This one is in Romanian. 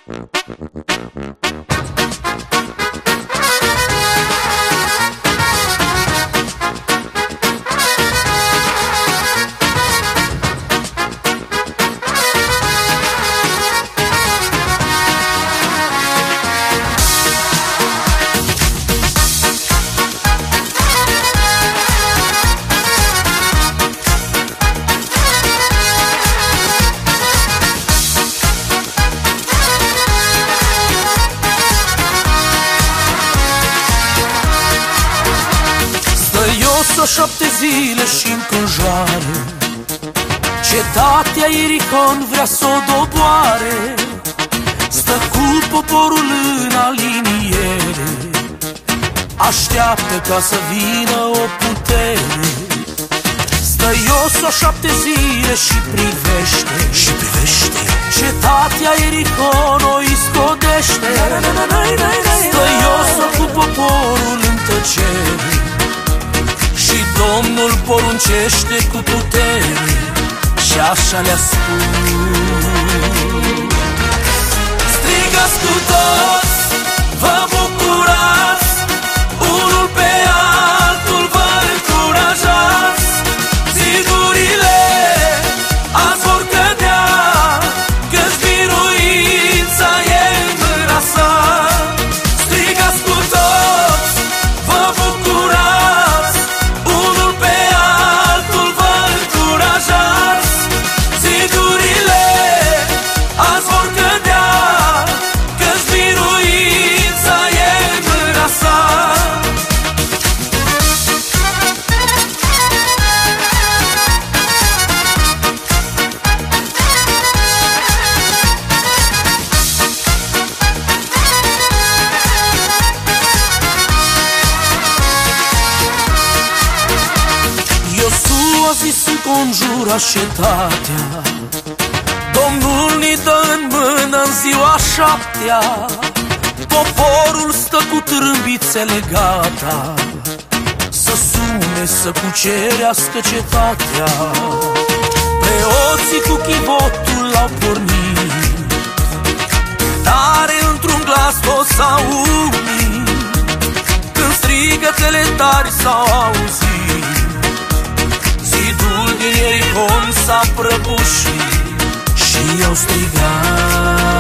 Să 7 zile și înconjoare cetatea Ierihon, vrea să o doboare. Stă cu poporul în aliniere, așteaptă ca să vină o putere. Stă Iosua 7 zile și privește cetatea Ierihon o iscodește. Stă Iosua cu poporul în tăcere și Domnul poruncește cu putere și așa le-a spus: strigați cu toți, vă bucurați, unul pe altul vă încurajați. Zidurile azi vor cădea, că-ți biruința e în mâna sa. Strigați cu toți, vă bucurați, unul pe altul vă încurajați. Zidurile azi vor cădea, că-ți biruința e în mâna sa. Iosua zis înconjura cetatea, Domnul ni dă în mână în ziua 7-a. Poporul stă cu trâmbițele gata să sune, să cucerească cetatea. Preoții cu chivotul l-au pornit, tare într-un glas toți s-au unit. Când strigătele tari s-au auzit, zidul din Ierihon s-a prăbușit și i-au strigat: